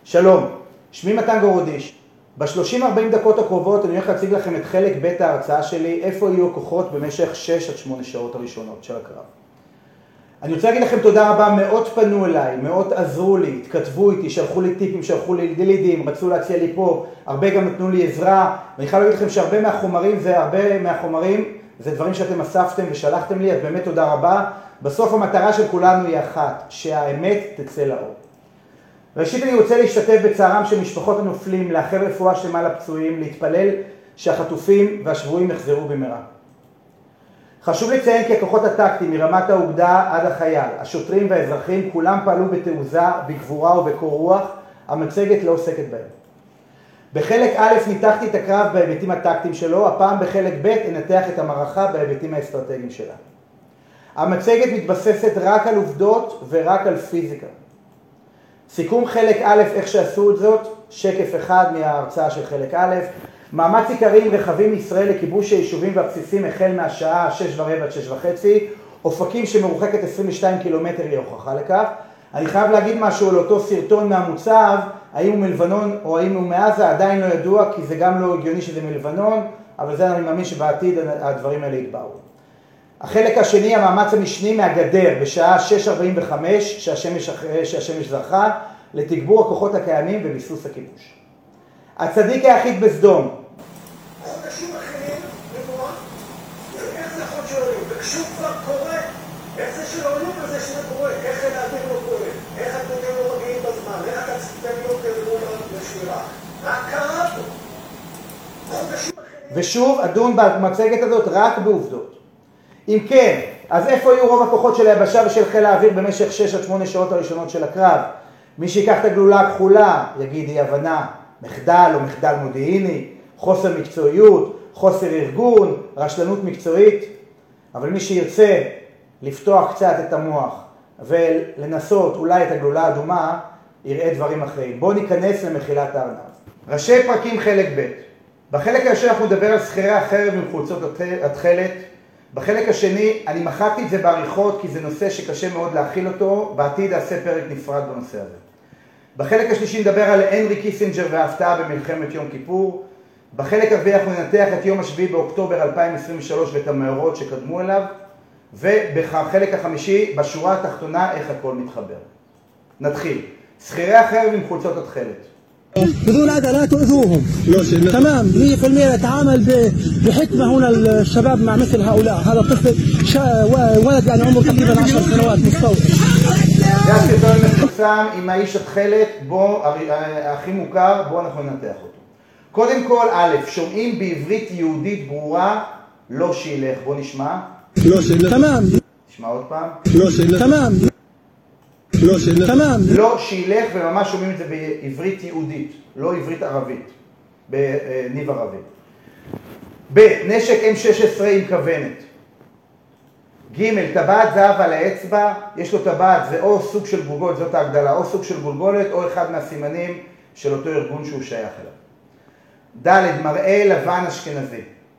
שלום, שמי מתן גורודיש. ב-30-40 דקות הקרובות אני הולך להציג לכם את חלק ב' ההרצאה שלי, איפה יהיו הכוחות במשך 6-8 שעות הראשונות של הקרב. אני רוצה להגיד לכם תודה רבה, מאות פנו אליי, מאות עזרו לי, התכתבו איתי, שלחו לי טיפים, שלחו לי לידים, רצו להציע לי פה, הרבה גם נתנו לי עזרה, ואני חייב להגיד לכם שהרבה מהחומרים זה דברים שאתם אספתם ושלחתם לי, אז באמת תודה רבה. בסוף המטרה של כולנו היא אחת, שהאמת תצא לאור. ראשית אני רוצה להשתתף בצערם של משפחות הנופלים, לאחל רפואה שלמה לפצועים, להתפלל שהחטופים והשבויים יחזרו במהרה. חשוב לציין כי הכוחות הטקטיים מרמת האוגדה עד החייל, השוטרים והאזרחים, כולם פעלו בתעוזה, בגבורה ובקור רוח, המצגת לא עוסקת בהם. בחלק א' ניתחתי את הקרב בהיבטים הטקטיים שלו, הפעם בחלק ב' אנתח את המערכה בהיבטים האסטרטגיים שלה. המצגת מתבססת רק על עובדות ורק על פיזיקה. סיכום חלק א', איך שעשו את זאת, שקף אחד מההרצאה של חלק א', מאמץ עיקרי עם רכבים מישראל לכיבוש היישובים והבסיסים החל מהשעה 6:15 עד 6:30, אופקים שמרוחקת 22 קילומטר היא הוכחה לכך. אני חייב להגיד משהו על אותו סרטון מהמוצב, האם הוא מלבנון או האם הוא מעזה, עדיין לא ידוע, כי זה גם לא הגיוני שזה מלבנון, אבל זה אני מאמין שבעתיד הדברים האלה יתבהרו. החלק השני, המאמץ המשני מהגדר, בשעה 6:45, שהשמש זרחה, לתגבור הכוחות הקיימים וביסוס הכיבוש. הצדיק היחיד בסדום. חודשים אחרים, נבואה, איך זה חוד שעולים? וכשהוא כבר קורה, איך זה שלא עולים וזה שזה קורה? איך האוויר לא קורה? איך הדברים לא מגיעים בזמן? איך הצדדים לא קרבו לשמירה? מה קרה פה? חודשים אחרים... ושוב, אדון במצגת הזאת רק בעובדות. אם כן, אז איפה יהיו רוב הכוחות של היבשה ושל חיל האוויר במשך 6-8 שעות הראשונות של הקרב? מי שיקח את הגלולה הכחולה, יגיד אי הבנה, מחדל או מחדל מודיעיני, חוסר מקצועיות, חוסר ארגון, רשלנות מקצועית. אבל מי שירצה לפתוח קצת את המוח ולנסות אולי את הגלולה האדומה, יראה דברים אחרים. בואו ניכנס למחילת הארנב. ראשי פרקים חלק ב'. בחלק הראשון אנחנו נדבר על שכירי החרב עם חולצות התכלת. בחלק השני אני מחקתי את זה בעריכות כי זה נושא שקשה מאוד להכיל אותו, בעתיד אעשה פרק נפרד בנושא הזה. בחלק השלישי נדבר על הנרי קיסינג'ר וההפתעה במלחמת יום כיפור. בחלק הרביעי אנחנו ננתח את יום 7 באוקטובר 2023 ואת המאורעות שקדמו אליו. ובחלק החמישי, בשורה התחתונה, איך הכל מתחבר. נתחיל. שכירי החרב עם חולצות התכלת. بدون أذى لا تؤذوهم. تمام 100% نتعامل بحكمة هنا الشباب مع مثل هؤلاء. هذا طفل ولد يعني عمره تقريبا 10 سنوات مستوى. זה הסרטון מפורסם עם האיש התכלת, הכי מוכר, בואו אנחנו ננתח אותו. קודם כל, א', שומעים בעברית יהודית ברורה, לא שילך, בואו נשמע. تمام. נשמע עוד פעם. تمام. לא שילך, וממש שומעים את זה בעברית יהודית, לא עברית ערבית, בניב ערבי. ב', נשק M16 עם כוונת. ג', טבעת זהב על האצבע, יש לו טבעת, זה או סוג של גולגולת, זאת ההגדלה, או סוג של גולגולת, או אחד מהסימנים של אותו ארגון שהוא שייך אליו. ד', מראה לבן אשכנזי.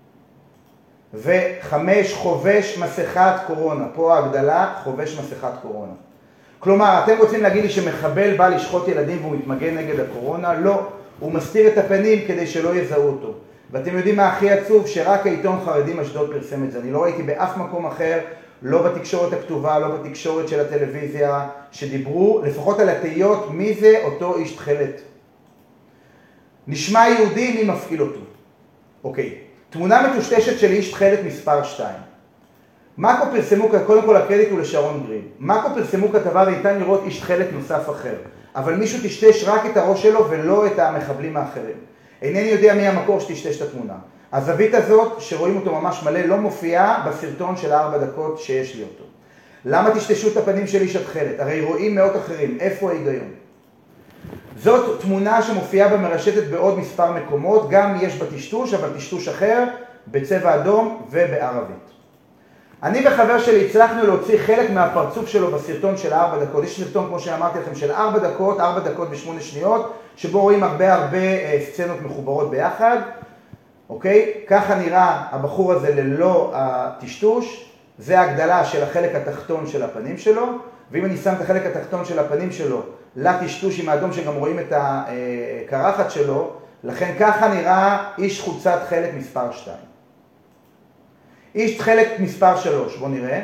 ו5, חובש מסכת קורונה, פה ההגדלה, חובש מסכת קורונה. כלומר, אתם רוצים להגיד לי שמחבל בא לשחוט ילדים והוא מתמגן נגד הקורונה? לא, הוא מסתיר את הפנים כדי שלא יזהו אותו. ואתם יודעים מה הכי עצוב? שרק העיתון חרדים אשדוד פרסם את זה. אני לא ראיתי באף מקום אחר, לא בתקשורת הכתובה, לא בתקשורת של הטלוויזיה, שדיברו לפחות על התהיות מי זה אותו איש תכלת. נשמע יהודי, מי מפעיל אותו? אוקיי, תמונה מטושטשת של איש תכלת מספר 2. מאקו פרסמו, קודם כל הקרדיט הוא לשרון גרין. מאקו פרסמו כתבה וניתן לראות איש תכלת נוסף אחר. אבל מישהו תשטש רק את הראש שלו ולא את המחבלים האחרים. אינני יודע מי המקור שתשטש את התמונה. הזווית הזאת, שרואים אותו ממש מלא, לא מופיעה בסרטון של 4 דקות שיש לי אותו. למה תשטשו את הפנים של איש התכלת? הרי רואים מאות אחרים. איפה ההיגיון? זאת תמונה שמופיעה במרשתת בעוד מספר מקומות. גם יש בטשטוש, אבל טשטוש אחר, בצבע אדום ובערבית. אני וחבר שלי הצלחנו להוציא חלק מהפרצוף שלו בסרטון של 4 דקות. יש סרטון, כמו שאמרתי לכם, של 4 דקות, 4 דקות ו8 שניות, שבו רואים הרבה סצנות מחוברות ביחד. אוקיי? ככה נראה הבחור הזה ללא הטשטוש. זה ההגדלה של החלק התחתון של הפנים שלו. ואם אני שם את החלק התחתון של הפנים שלו לטשטוש עם האדום שגם רואים את הקרחת שלו, לכן ככה נראה איש חולצת תכלת מספר 2. איש תכלת מספר 3, בואו נראה.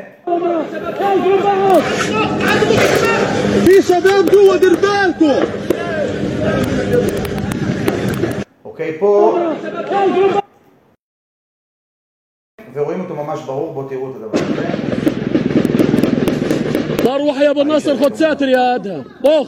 אוקיי, פה ורואים אותו ממש ברור, בואו תראו את הדבר הזה. روح يا ابو النصر خد ساتر يا ادهم طخ.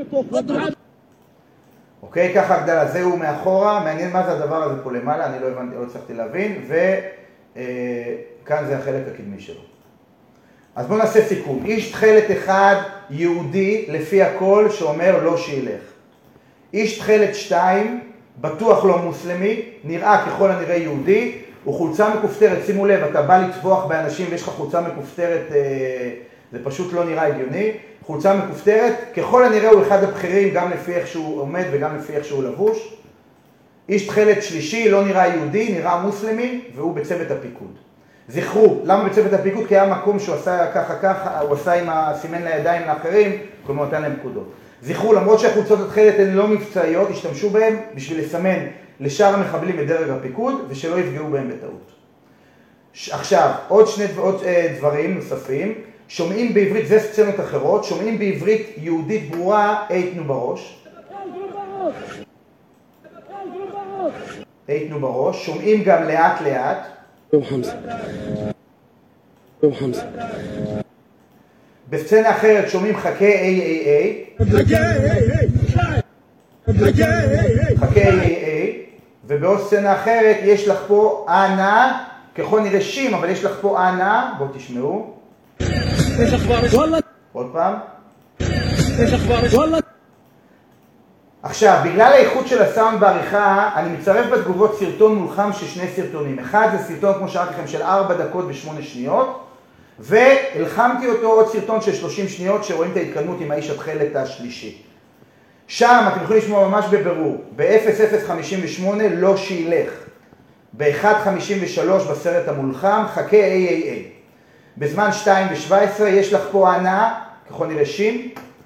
אוקיי, ככה הגדלה, זהו מאחורה, מעניין מה זה הדבר הזה פה למעלה, אני לא הבנתי, לא הצלחתי להבין, וכאן זה החלק הקדמי שלו. אז בואו נעשה סיכום. איש תכלת אחד יהודי לפי הכל שאומר לא שילך. איש תכלת 2 בטוח לא מוסלמי, נראה ככל הנראה יהודי, הוא חולצה מכופתרת, שימו לב, אתה בא לטבוח באנשים ויש לך חולצה מכופתרת, זה פשוט לא נראה הגיוני. חולצה מכופתרת, ככל הנראה הוא אחד הבכירים גם לפי איך שהוא עומד וגם לפי איך שהוא לבוש. איש תכלת שלישי לא נראה יהודי, נראה מוסלמי, והוא בצוות הפיקוד. זכרו, למה בצוות הפיקוד? כי היה מקום שהוא עשה ככה, הוא עשה עם הסימן לידיים לאחרים, כלומר נתן להם פקודות. זכרו, למרות שהחולצות התכלת הן לא מבצעיות, השתמשו בהן בשביל לסמן לשאר המחבלים בדרג הפיקוד, ושלא יפגעו בהם בטעות. עכשיו, עוד דברים נוספים. שומעים בעברית, זה סצנות אחרות, שומעים בעברית יהודית ברורה, תנו בראש. תנו בראש, שומעים גם לאט לאט. בסצנה אחרת שומעים חכה חכה ובעוד סצנה אחרת יש לך פה אנה, ככל נראה שים, אבל יש לך פה אנה, בואו תשמעו. עוד פעם. עכשיו, בגלל האיכות של הסאונד בעריכה, אני מצרף בתגובות סרטון מולחם של 2 סרטונים. אחד זה סרטון, כמו שאמרתי לכם, של 4 דקות ו8 שניות, והלחמתי אותו עוד סרטון של 30 שניות שרואים את ההתקדמות עם האיש התכלת השלישי. שם אתם יכולים לשמוע ממש בבירור, ב-0058 לא שילך, ב-153 בסרט המולחם, חכה בזמן 2:17 יש לך פה ענה, ככל נראה שים,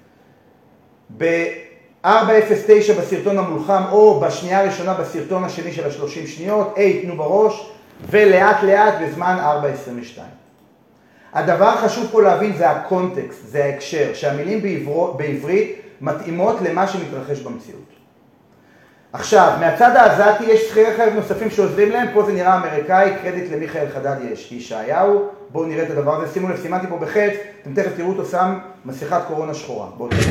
ב-4:09 בסרטון המולחם, או בשנייה הראשונה בסרטון השני של 30 שניות, תנו בראש, ולאט לאט בזמן 4:22. הדבר החשוב פה להבין זה הקונטקסט, זה ההקשר, שהמילים בעברית מתאימות למה שמתרחש במציאות. עכשיו, מהצד העזתי יש שכירי חרב נוספים שעוזרים להם, פה זה נראה אמריקאי, קרדיט למיכאל חדד יש, ישעיהו, בואו נראה את הדבר הזה, שימו לב, סימנתי פה בחץ, אתם תכף תראו אותו שם מסכת קורונה שחורה, בואו תראו.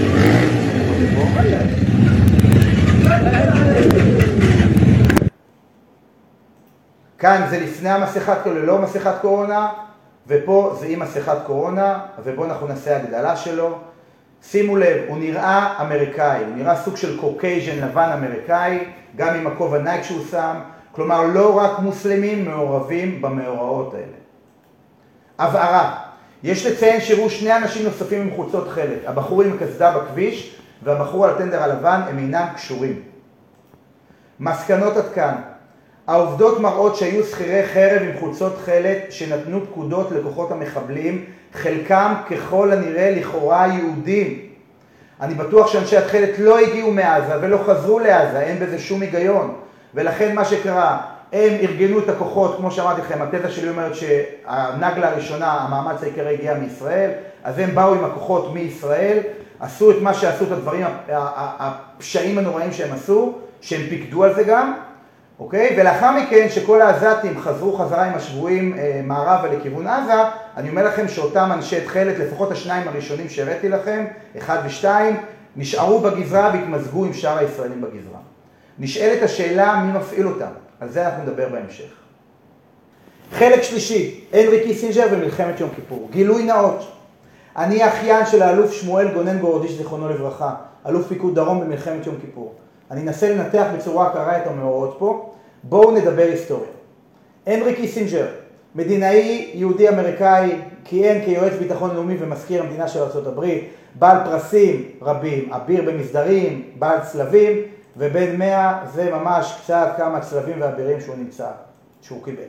כאן זה לפני המסכת קורונה, ללא מסכת קורונה, ופה זה עם מסכת קורונה, ובואו אנחנו נעשה הגדלה שלו. שימו לב, הוא נראה אמריקאי, הוא נראה סוג של קוקייז'ן לבן אמריקאי, גם עם הכובע נייק שהוא שם, כלומר לא רק מוסלמים מעורבים במאורעות האלה. הבהרה, יש לציין שראו 2 אנשים נוספים עם חולצות תכלת, הבחור עם קסדה בכביש והבחור על הטנדר הלבן, הם אינם קשורים. מסקנות עד כאן, העובדות מראות שהיו שכירי חרב עם חולצות תכלת שנתנו פקודות לכוחות המחבלים, חלקם ככל הנראה לכאורה יהודים. אני בטוח שאנשי התכלת לא הגיעו מעזה ולא חזרו לעזה, אין בזה שום היגיון. ולכן מה שקרה, הם ארגנו את הכוחות, כמו שאמרתי לכם, התזה שלי אומרת שהנגלה הראשונה, המאמץ העיקרי הגיע מישראל, אז הם באו עם הכוחות מישראל, עשו את מה שעשו, את הדברים, הפשעים הנוראים שהם עשו, שהם פיקדו על זה גם, אוקיי? ולאחר מכן שכל העזתים חזרו חזרה עם השבויים מערבה לכיוון עזה, אני אומר לכם שאותם אנשי תכלת, לפחות השניים הראשונים שהראיתי לכם, 1 ו2, נשארו בגזרה והתמזגו עם שאר הישראלים בגזרה. נשאלת השאלה מי מפעיל אותם, על זה אנחנו נדבר בהמשך. חלק שלישי, הנרי קיסינג'ר במלחמת יום כיפור. גילוי נאות, אני האחיין של האלוף שמואל גונן גורדיש זיכרונו לברכה, אלוף פיקוד דרום במלחמת יום כיפור. אני אנסה לנתח בצורה קרה את המאורעות פה. בואו נדבר היסטוריה. הנרי קיסינג'ר, מדינאי יהודי אמריקאי, כיהן כיועץ ביטחון לאומי ומזכיר המדינה של ארצות הברית, בעל פרסים רבים, אביר במסדרים, בעל צלבים, ובין 100 זה ממש קצת כמה צלבים ואבירים שהוא קיבל.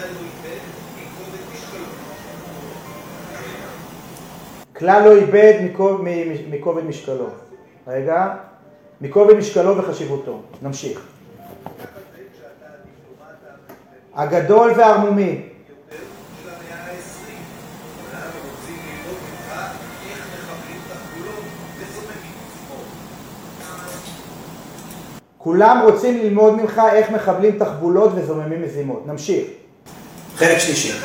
כלל לא איבד מכובד משקלו. רגע, מכובד משקלו וחשיבותו. נמשיך. הגדול והערמומי. כולם רוצים ללמוד ממך איך מחבלים תחבולות וזוממים מזימות. נמשיך. חלק שלישי.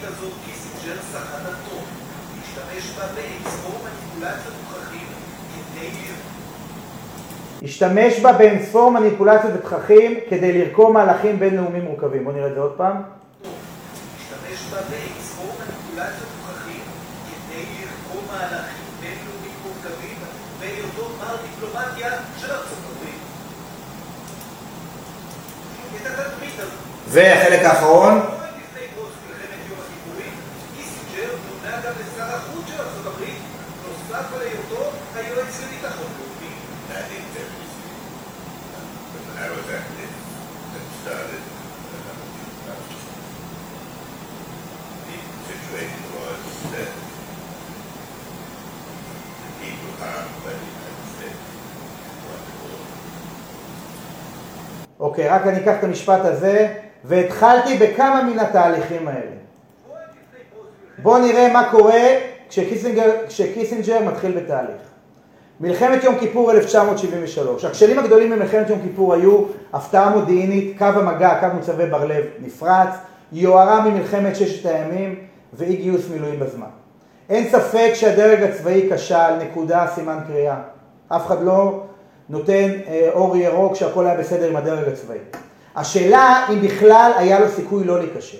השתמש בה באינספור מניפולציות ותככים כדי לרקום מהלכים בינלאומיים מורכבים. בואו נראה את זה עוד פעם. השתמש בה באינספור מניפולציות ותככים כדי לרקום מהלכים בינלאומיים מורכבים בהיותו מר דיפלומטיה של ארצות הברית. את התדמית הזאת. והחלק האחרון. לפני פרוץ מלחמת יום הכיפורים, קיסינג'ר מונה גם לשר החוץ של ארצות הברית, נוסף על היותו היועץ לביטחון לאומי. I was active and started. The situation was that the people armed by the United States wanted to go. אוקיי, רק אני אקח את המשפט הזה, והתחלתי בכמה מן התהליכים האלה. בואו נראה מה קורה כשקיסינג'ר מתחיל בתהליך. מלחמת יום כיפור 1973. הכשלים הגדולים במלחמת יום כיפור היו הפתעה מודיעינית, קו המגע, קו מוצבי בר לב נפרץ, יוהרה ממלחמת ששת הימים ואי גיוס מילואים בזמן. אין ספק שהדרג הצבאי כשל, נקודה, סימן קריאה. אף אחד לא נותן אור ירוק שהכל היה בסדר עם הדרג הצבאי. השאלה אם בכלל היה לו סיכוי לא להיכשל.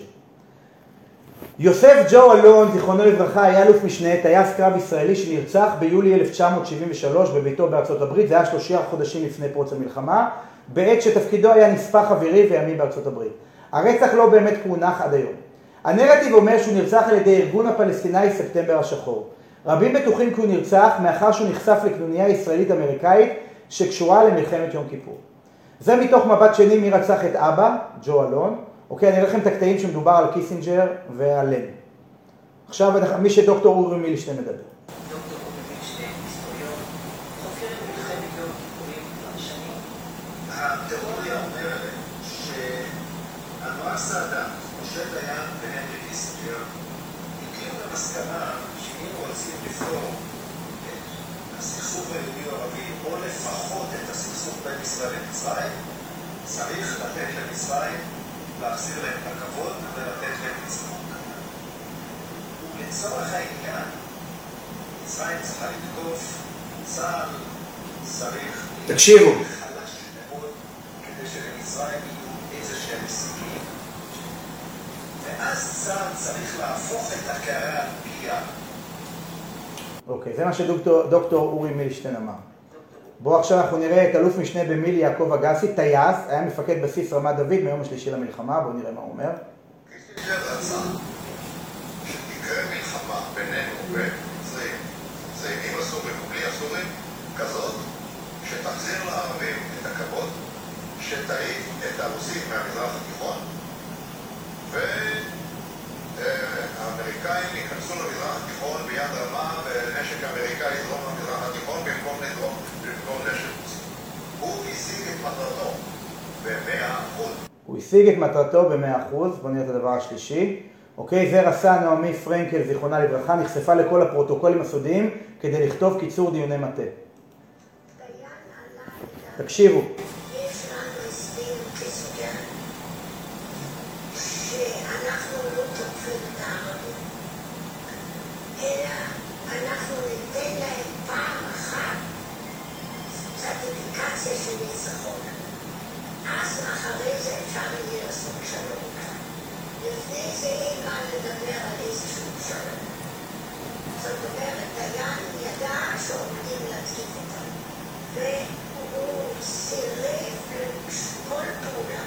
יוסף ג'ו אלון, זיכרונו לברכה, היה אלוף משנה, טייס קרב ישראלי שנרצח ביולי 1973 בביתו בארצות הברית, זה היה 3 חודשים לפני פרוץ המלחמה, בעת שתפקידו היה נספח אווירי וימי בארצות הברית. הרצח לא באמת פוענח עד היום. הנרטיב אומר שהוא נרצח על ידי ארגון הפלסטיני ספטמבר השחור. רבים בטוחים כי הוא נרצח מאחר שהוא נחשף לקנוניה ישראלית אמריקאית שקשורה למלחמת יום כיפור. זה מתוך מבט שני מי רצח את אבא, ג'ו אלון. אוקיי, אני אראה לכם את הקטעים שמדובר על קיסינג'ר ועל לני. עכשיו מי שדוקטור אורי מילשטיין מדבר. דוקטור אורי מילשטיין, היסטוריון, חוקר מלחמת יום כיפורים כבר שנים. התיאוריה אומרת שאנואר סאדאת, משה דיין והנרי קיסינג'ר הגיעו למסקנה שאם רוצים לפתור את הסכסוך היהודי-ערבי או לפחות את הסכסוך בין ישראל למצרים, צריך לתת למצרים להחזיר להם את הכבוד ולתת להם ניצחון. ולצורך העניין, מצרים צריכה לתקוף, צה"ל צריך תקשיבו. חלש מאוד כדי שלמצרים יהיו איזה שהם הישגים. ואז צה"ל צריך להפוך את הקערה על פגיעה. אוקיי, זה מה שדוקטור אורי מילשטיין אמר. בואו עכשיו אנחנו נראה את אלוף משנה במיל יעקב אגסי, טייס, היה מפקד בסיס רמת דוד מיום השלישי למלחמה, בואו נראה מה הוא אומר. קיסינג'ר רצה שתקרה מלחמה בינינו ומצרים הסורים ובלי הסורים כזאת שתחזיר לערבים את הכבוד, שתעיף את הרוסים מהמזרח התיכון והאמריקאים ייכנסו למזרח התיכון ביד רמה ונשק אמריקאי יזרום למזרח התיכון במקום נשק רוסי. הוא השיג את מטרתו ב-100%. הוא השיג את מטרתו ב-100%, בואו נראה את הדבר השלישי. אוקיי, זה רס"ן נעמי פרנקל, זיכרונה לברכה, נחשפה לכל הפרוטוקולים הסודיים כדי לכתוב קיצור דיוני מטה. תקשיבו. יש לנו הסביר קיסינג'ר שאנחנו לא תוקפים את הערבים, אלא אנחנו ניתן להם פעם אחת סרטיפיקציה של ניצחון. אז אחרי זה אפשר יהיה לעשות שלום. לפני זה אין מה לדבר על איזשהו שלום. זאת אומרת, דיין ידע שעומדים להתקיף אותם, והוא סירב כל פעולה.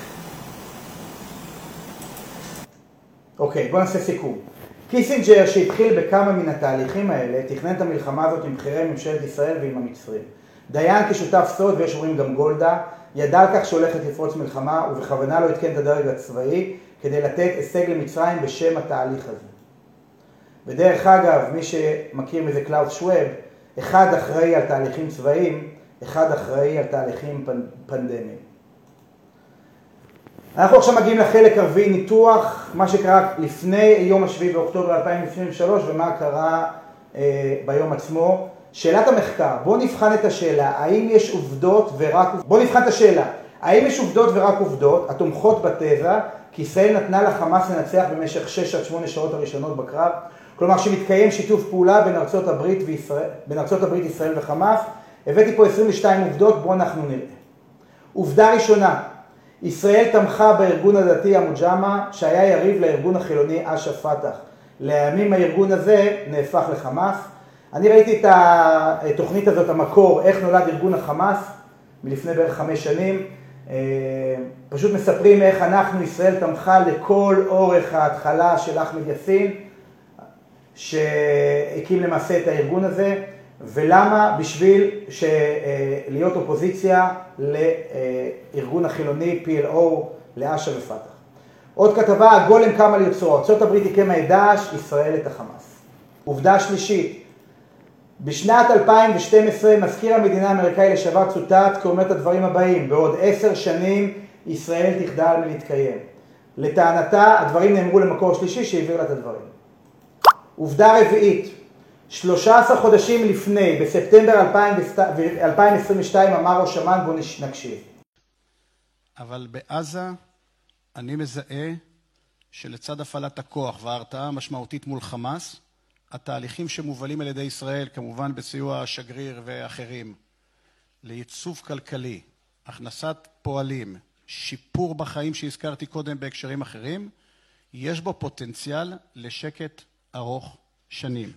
אוקיי, בואו נעשה סיכום. קיסינג'ר שהתחיל בכמה מן התהליכים האלה, תכנן את המלחמה הזאת עם בכירי ממשלת ישראל ועם המצרים. דיין כשותף סוד, ויש אומרים גם גולדה, ידע על כך שהולכת לפרוץ מלחמה, ובכוונה לא התקן את הדרג הצבאי כדי לתת הישג למצרים בשם התהליך הזה. בדרך אגב, מי שמכיר מזה קלאוס שוואב, אחד אחראי על תהליכים צבאיים, אחד אחראי על תהליכים פנדמיים. אנחנו עכשיו מגיעים לחלק הרביעי, ניתוח, מה שקרה לפני יום השביעי באוקטובר 2023 ומה קרה ביום עצמו. שאלת המחקר, בואו נבחן את השאלה, האם יש עובדות ורק עובדות התומכות בתזה כי ישראל נתנה לחמאס לנצח במשך 6 עד 8 שעות הראשונות בקרב, כלומר שמתקיים שיתוף פעולה בין ארצות הברית, ישראל וחמאס. הבאתי פה 22 עובדות, בואו אנחנו נראה. עובדה ראשונה, ישראל תמכה בארגון הדתי המוג'מה שהיה יריב לארגון החילוני אש"ף פת"ח. לימים הארגון הזה נהפך לחמאס. אני ראיתי את התוכנית הזאת, המקור, איך נולד ארגון החמאס, מלפני בערך 5 שנים. פשוט מספרים איך אנחנו, ישראל תמכה לכל אורך ההתחלה של אחמד יאסין, שהקים למעשה את הארגון הזה, ולמה? בשביל להיות אופוזיציה לארגון החילוני PLO, לאש"ף ופת"ח. עוד כתבה, הגולם קם על יוצרו, ארצות הברית הקימה את דאעש, ישראל את החמאס. עובדה שלישית, בשנת 2012 מזכיר המדינה האמריקאי לשעבר צוטט כאומר את הדברים הבאים, בעוד 10 שנים ישראל תחדל מלהתקיים. לטענתה הדברים נאמרו למקור שלישי שהעביר לה את הדברים. עובדה רביעית, 13 חודשים לפני, בספטמבר 2022 אמר ראש אמ"ן, בוא נקשיב. אבל בעזה אני מזהה שלצד הפעלת הכוח וההרתעה המשמעותית מול חמאס, התהליכים שמובלים על ידי ישראל, כמובן בסיוע השגריר ואחרים, לייצוב כלכלי, הכנסת פועלים, שיפור בחיים שהזכרתי קודם בהקשרים אחרים, יש בו פוטנציאל לשקט ארוך שנים.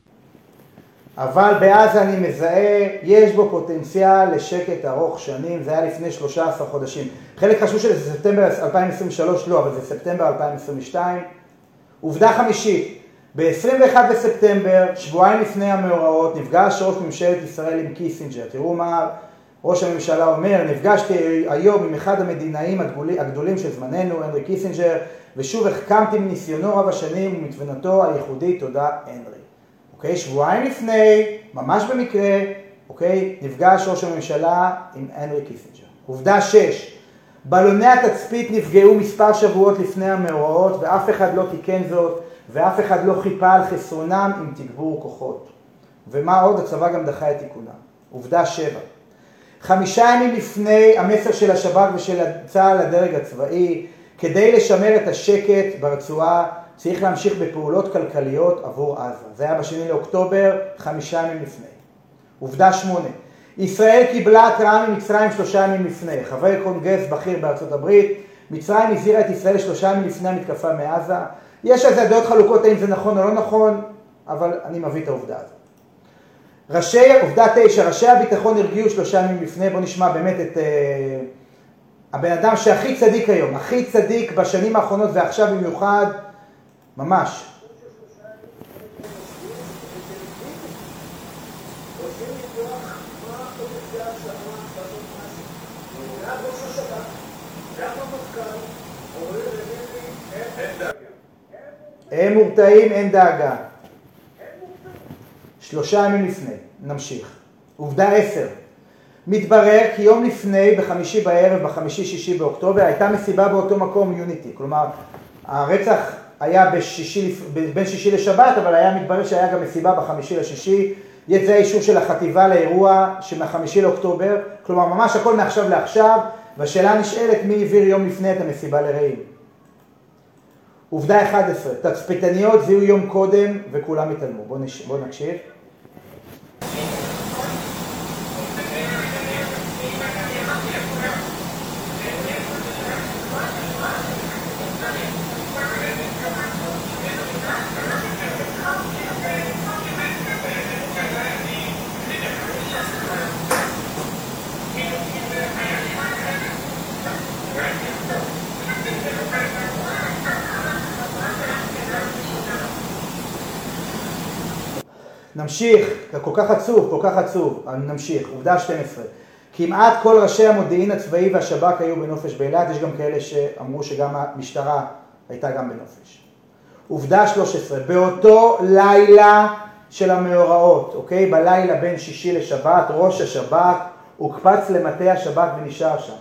אבל בעזה אני מזהה, יש בו פוטנציאל לשקט ארוך שנים, זה היה לפני 13 חודשים. חלק חשוב שזה ספטמבר 2023, לא, אבל זה ספטמבר 2022. עובדה חמישית, ב-21 בספטמבר, שבועיים לפני המאורעות, נפגש ראש ממשלת ישראל עם קיסינג'ר. תראו מה ראש הממשלה אומר, נפגשתי היום עם אחד המדינאים הגדולים של זמננו, הנרי קיסינג'ר, ושוב החכמתי מניסיונו רב השנים ומתבונתו הייחודית, תודה הנרי. אוקיי, שבועיים לפני, ממש במקרה, אוקיי, נפגש ראש הממשלה עם הנרי קיסינג'ר. עובדה 6, בלוני התצפית נפגעו מספר שבועות לפני המאורעות, ואף אחד לא תיקן זאת, ואף אחד לא חיפה על חסרונם עם תגבור כוחות. ומה עוד? הצבא גם דחה את תיקונם. עובדה 7, 5 ימים לפני המסר של השב"כ ושל צה"ל לדרג הצבאי, כדי לשמר את השקט ברצועה, צריך להמשיך בפעולות כלכליות עבור עזה. זה היה ב2 לאוקטובר, 5 ימים לפני. עובדה 8, ישראל קיבלה התראה ממצרים 3 ימים לפני. חבר קונגרס בכיר בארצות הברית, מצרים הזהירה את ישראל 3 ימים לפני המתקפה מעזה. יש על זה דעות חלוקות האם זה נכון או לא נכון, אבל אני מביא את העובדה הזאת. עובדה 9, ראשי הביטחון הרגיעו 3 ימים לפני. בוא נשמע באמת את הבן אדם שהכי צדיק היום, הכי צדיק בשנים האחרונות ועכשיו במיוחד, ממש. הם מורתעים, אין דאגה. 3 ימים לפני, נמשיך. עובדה 10, מתברר כי יום לפני, בחמישי בערב, ב5-6 באוקטובר, הייתה מסיבה באותו מקום יוניטי. כלומר, הרצח היה בין שישי לשבת, אבל היה מתברר שהיה גם מסיבה ב5-6. זה האישור של החטיבה לאירוע שמה5 לאוקטובר. כלומר, ממש הכל מעכשיו לעכשיו, והשאלה נשאלת מי העביר יום לפני את המסיבה לרעים. עובדה 11, תצפיתניות זיהו יום קודם וכולם התעלמו. בואו נקשיב. נמשיך, כל כך עצוב, נמשיך. עובדה 12. כמעט כל ראשי המודיעין הצבאי והשב"כ היו בנופש באילת, יש גם כאלה שאמרו שגם המשטרה הייתה גם בנופש. עובדה 13, באותו לילה של המאורעות, אוקיי? בלילה בין שישי לשבת, ראש השב"כ הוקפץ למטה השב"כ ונשאר שם.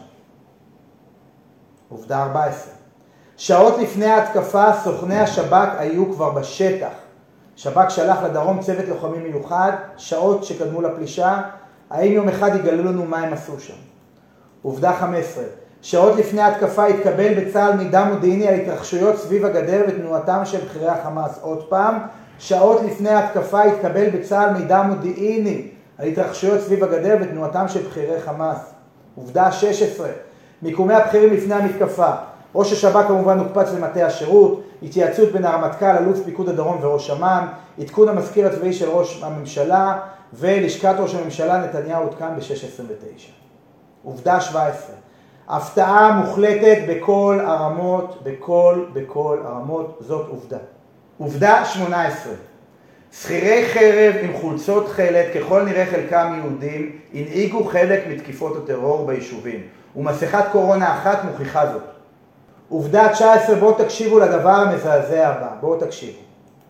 עובדה 14, שעות לפני ההתקפה סוכני השב"כ היו כבר בשטח. שב"כ שלח לדרום צוות לוחמים מיוחד, שעות שקדמו לפלישה, האם יום אחד יגלו לנו מה הם עשו שם? עובדה 15, שעות לפני ההתקפה התקבל בצה"ל מידע מודיעיני על התרחשויות סביב הגדר ותנועתם של בכירי החמאס. עוד פעם, שעות לפני ההתקפה התקבל בצה"ל מידע מודיעיני על התרחשויות סביב הגדר ותנועתם של בכירי חמאס. עובדה 16, מיקומי הבכירים לפני המתקפה. ראש השב"כ כמובן הוקפץ למטה השירות, התייעצות בין הרמטכ"ל, אלוף פיקוד הדרום וראש אמ"ן, עדכון המזכיר הצבאי של ראש הממשלה, ולשכת ראש הממשלה נתניהו עודכן ב-6:29. עובדה 17, הפתעה מוחלטת בכל הרמות, בכל הרמות, זאת עובדה. עובדה 18, שכירי חרב עם חולצות חלד, ככל נראה חלקם יהודים, הנהיגו חלק מתקיפות הטרור ביישובים, ומסכת קורונה אחת מוכיחה זאת. עובדה 19, בואו תקשיבו לדבר המזעזע הבא, בואו תקשיבו.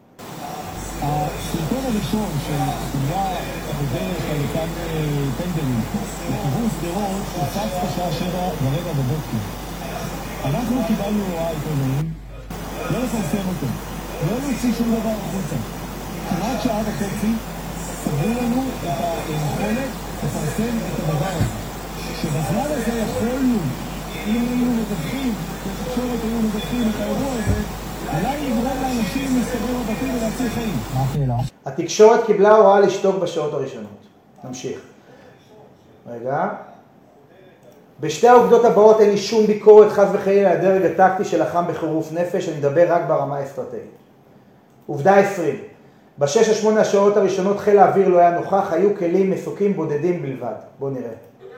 הסרטון הראשון של חוליה בדרך על כאן פנדלים לכיוון שדרות הופץ בשעה 7:15 בבוקר. אנחנו קיבלנו הוראה עיתונאים לא לפרסם אותו, לא להוציא שום דבר החוצה. כמעט שעה וחצי סגרו לנו את היכולת לפרסם את הדבר הזה. שבזמן הזה יכולנו, אם היינו מדווחים, כתקשורת היינו מדווחים את האירוע הזה, אולי לגרום לאנשים להסתבר בבתים ולהציל חיים. מה השאלה? התקשורת קיבלה הוראה לשתוק בשעות הראשונות. נמשיך. רגע. בשתי העובדות הבאות אין לי שום ביקורת חס וחלילה על הדרג הטקטי שלחם בחירוף נפש, אני מדבר רק ברמה האסטרטגית. עובדה 20. ב6-8 השעות הראשונות חיל האוויר לא היה נוכח, היו כלים מסוקים בודדים בלבד. בואו נראה.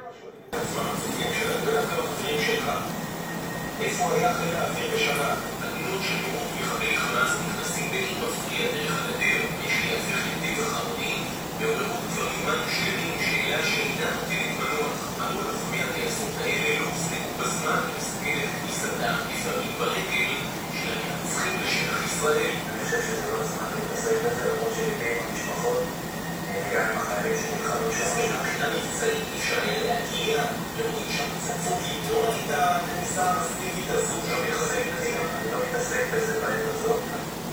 איפה היה חיל האוויר בשנה? תגנות של מאות מחבלי חמאס נכנסים בין מפריע דרך הגדר, יש להפך לנתיב החרדי, מעוררו דברים שלמים שאלה שאינה נותנת מנוח. אמרו לפעמי הטייסות האלה לא הוזנקו בזמן לסגל את כניסתם לפעמים ברגל של המנצחים לשטח ישראל. אני חושב שזה לא זמן להתעסק בזה, למרות שליבי עם המשפחות, גם עם החיילים שנלחמו שם. מבחינה מבצעית אפשר היה להגיע, לראות שם פצצות לטעון את הכניסה המסיבית הזו שם יחסי קדימה. אני לא מתעסק בזה בעת הזאת.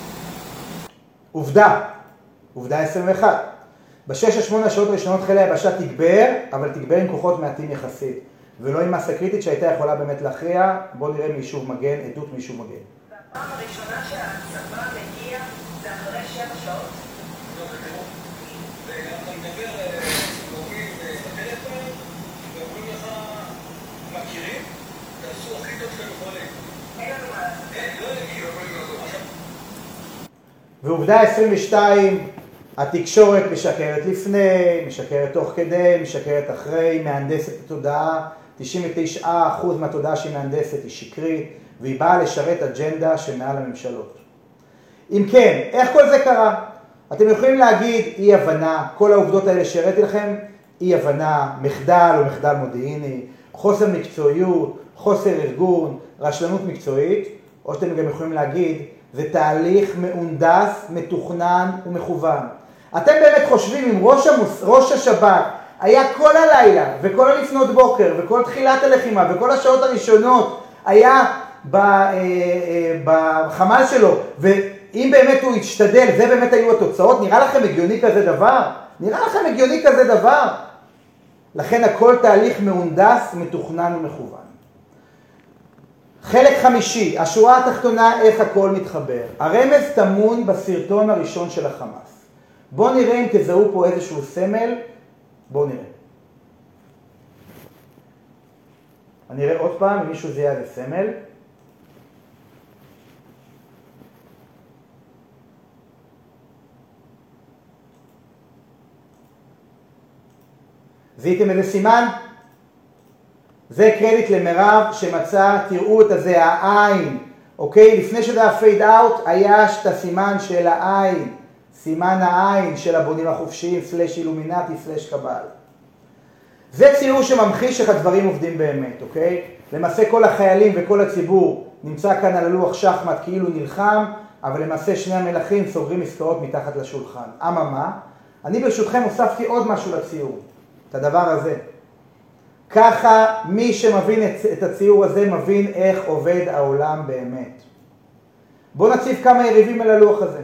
עובדה 21. ב6-8 השעות הראשונות חיל היבשה תגבר, אבל תגבר עם כוחות מעטים יחסית, ולא עם מסה קריטית שהייתה יכולה באמת להכריע. בואו נראה מיישוב מגן, עדות מיישוב מגן. והפעם הראשונה שהצבא מגיע זה אחרי 7 שעות? לא, זה תראו. ואתה מדבר גורמים בטלפון, ואומרים לך, מכירים? תעשו הכי טוב שאתם יכולים. אין לנו מה לעשות. אין, לא יכולים, יכולים לעשות. ועובדה 22, התקשורת משקרת לפני, משקרת תוך כדי, משקרת אחרי, מהנדסת התודעה, 99% מהתודעה שהיא מהנדסת היא שקרית, והיא באה לשרת אג'נדה שמעל הממשלות. אם כן, איך כל זה קרה? אתם יכולים להגיד אי הבנה, כל העובדות האלה שהראיתי לכם, אי הבנה, מחדל או מחדל מודיעיני, חוסר מקצועיות, חוסר ארגון, רשלנות מקצועית, או שאתם גם יכולים להגיד, זה תהליך מהונדס, מתוכנן ומכוון. אתם באמת חושבים אם ראש השב"כ היה כל הלילה וכל הלפנות בוקר וכל תחילת הלחימה וכל השעות הראשונות היה בחמ"ל שלו, ואם באמת הוא ישתדל, זה באמת היו התוצאות, נראה לכם הגיוני כזה דבר? נראה לכם הגיוני כזה דבר? לכן הכל תהליך מהונדס, מתוכנן ומכוון. חלק חמישי, השורה התחתונה, איך הכל מתחבר. הרמז טמון בסרטון הראשון של החמאס. בואו נראה אם תזהו פה איזשהו סמל. בואו נראה. אני אראה עוד פעם אם מישהו זיהה איזה סמל. זיהיתם איזה סימן? זה קרדיט למרב שמצא, תראו את הזה, העין, אוקיי? לפני שזה הפייד אאוט, היה את הסימן של העין, סימן העין של הבונים החופשיים, סלש אילומינטי, סלש קבל. זה ציור שממחיש איך הדברים עובדים באמת, אוקיי? למעשה כל החיילים וכל הציבור נמצא כאן על הלוח שחמט כאילו נלחם, אבל למעשה שני המלכים סוגרים עסקאות מתחת לשולחן. אממה, אני ברשותכם הוספתי עוד משהו לציור, את הדבר הזה. ככה מי שמבין את הציור הזה מבין איך עובד העולם באמת. בואו נציב כמה יריבים על הלוח הזה.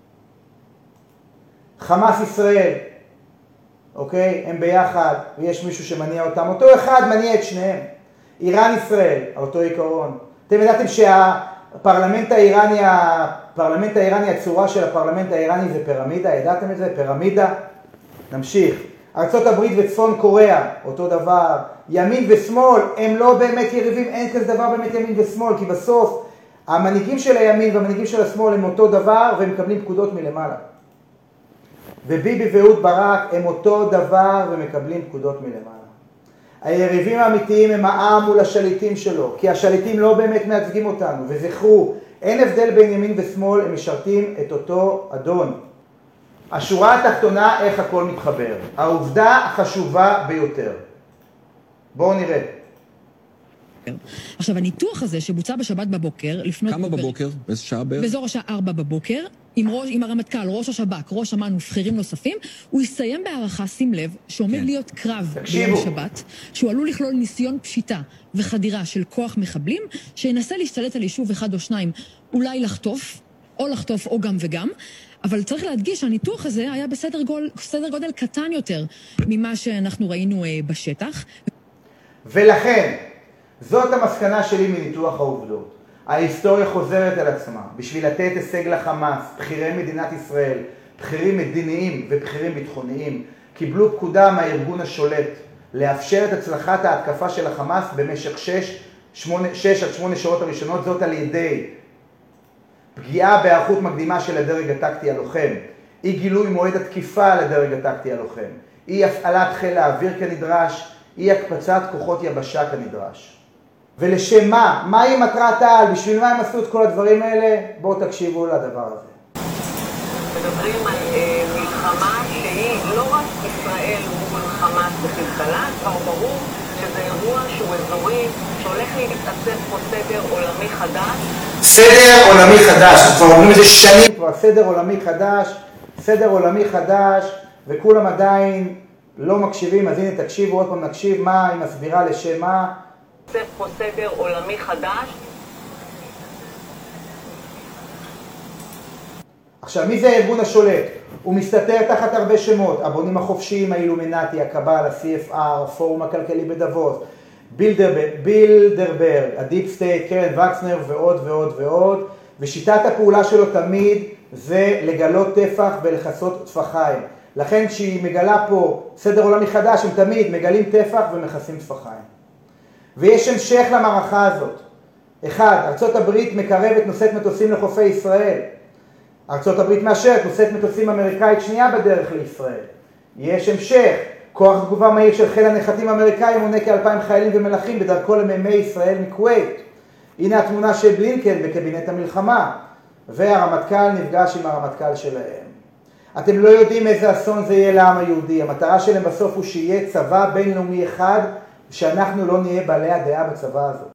חמאס ישראל, אוקיי? הם ביחד ויש מישהו שמניע אותם. אותו אחד מניע את שניהם. איראן ישראל, אותו עיקרון. אתם ידעתם שהפרלמנט האיראני, הצורה של הפרלמנט האיראני זה פירמידה? ידעתם את זה? פירמידה? נמשיך. ארצות הברית וצפון קוריאה, אותו דבר. ימין ושמאל הם לא באמת יריבים, אין כזה דבר באמת ימין ושמאל, כי בסוף המנהיגים של הימין והמנהיגים של השמאל הם אותו דבר והם מקבלים פקודות מלמעלה. וביבי ואהוד ברק הם אותו דבר ומקבלים פקודות מלמעלה. היריבים האמיתיים הם העם מול השליטים שלו, כי השליטים לא באמת מייצגים אותנו, וזכרו, אין הבדל בין ימין ושמאל, הם משרתים את אותו אדון. השורה התחתונה, איך הכל מתחבר. העובדה החשובה ביותר. בואו נראה. עכשיו, הניתוח הזה שבוצע בשבת בבוקר, לפנות... כמה בבוקר? באיזה שעה בערך? באזור השעה 4 בבוקר, עם הרמטכ"ל, ראש השב"כ, ראש אמ"ן ופחירים נוספים, הוא יסיים בהערכה, שים לב, שעומד להיות קרב ביום שבת, שהוא עלול לכלול ניסיון פשיטה וחדירה של כוח מחבלים, שינסה להשתלט על יישוב אחד או שניים, אולי לחטוף או גם וגם, אבל צריך להדגיש שהניתוח הזה היה בסדר גודל קטן יותר ממה שאנחנו ראינו בשטח. ולכן, זאת המסקנה שלי מניתוח העובדות. ההיסטוריה חוזרת על עצמה. בשביל לתת הישג לחמאס, בכירי מדינת ישראל, בכירים מדיניים ובכירים ביטחוניים, קיבלו פקודה מהארגון השולט לאפשר את הצלחת ההתקפה של החמאס במשך 6 עד 8 שעות הראשונות, זאת על ידי פגיעה בהיערכות מקדימה של הדרג הטקטי הלוחם, אי גילוי מועד התקיפה לדרג הטקטי הלוחם, אי הפעלת חיל האוויר כנדרש, אי הקפצת כוחות יבשה כנדרש. ולשם מה? מהי מטרת העל? בשביל מה הם עשו את כל הדברים האלה? בואו תקשיבו לדבר הזה. מדברים על מלחמה שהיא לא רק ישראל מול חמאס וחיזבאללה, כבר ברור שזה אירוע שהוא אזורי, שהולך להתעצב פה סדר עולמי חדש. סדר עולמי חדש, כבר אומרים את זה שנים, כבר סדר עולמי חדש, וכולם עדיין לא מקשיבים, אז הנה תקשיבו, עוד פעם נקשיב מה היא מסבירה לשם מה. צריך פה סדר עולמי חדש. עכשיו, מי זה הארגון השולט? הוא מסתתר תחת הרבה שמות, הבונים החופשיים, האילומינטי, הקבל, ה-CFR, הפורום הכלכלי בדבוס, בילדרברג, הדיפ סטייט, קרן וקסנר ועוד ועוד ועוד, ושיטת הפעולה שלו תמיד זה לגלות טפח ולכסות טפחיים. לכן כשהיא מגלה פה סדר עולמי חדש, הם תמיד מגלים טפח ומכסים טפחיים. ויש המשך למערכה הזאת. 1. ארצות הברית מקרבת נושאת מטוסים לחופי ישראל. ארצות הברית מאשרת נושאת מטוסים אמריקאית שנייה בדרך לישראל. יש המשך. כוח תגובה מהיר של חיל הנחתים האמריקאי מונה כ2,000 חיילים ומלכים בדרכו למימי ישראל מכווית. הנה התמונה של בלינקן בקבינט המלחמה. והרמטכ"ל נפגש עם הרמטכ"ל שלהם. אתם לא יודעים איזה אסון זה יהיה לעם היהודי. המטרה שלהם בסוף הוא שיהיה צבא בינלאומי אחד, שאנחנו לא נהיה בעלי הדעה בצבא הזאת.